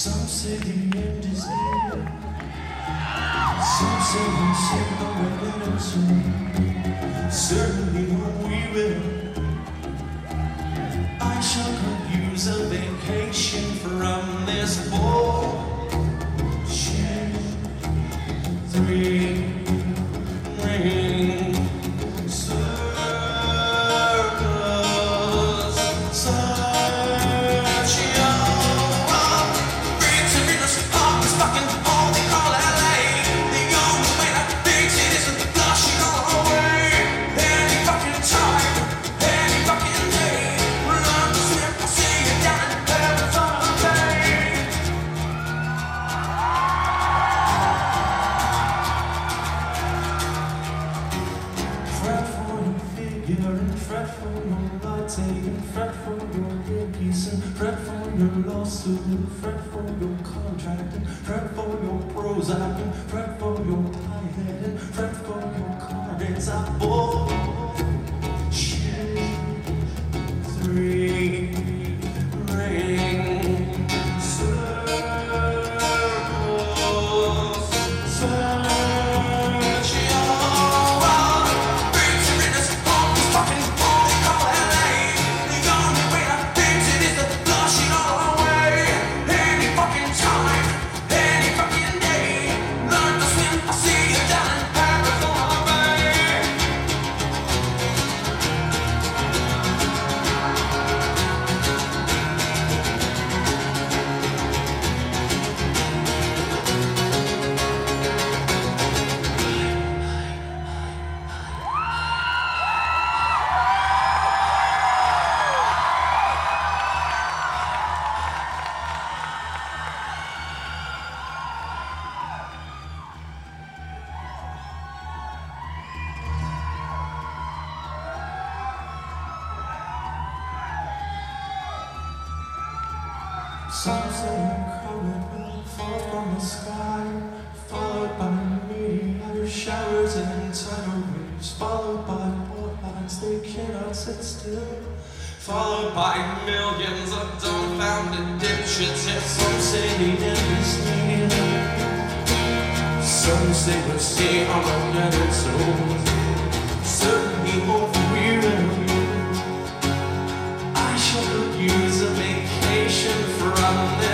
Some say the end is near. Some say we'll see no better soon. Certainly we will. I shall could use a vacation from this bullshit. 3 ring circles. Fret for your latte, and fret for your earpiece, and fret for your lawsuit, and fret for your contract, and fret for your Prozac, and fret for your pie head, and fret for your card. It's a bullshit 3 ring circles. Some say a comet will fall from the sky, followed by meteor showers and tidal waves, followed by warlocks they cannot sit still, followed by millions of dumbfounded dipshits. Yes, some say the end is near. Some say we'll see Armageddon soon. Certainly hope we will. I shall use a vacation from this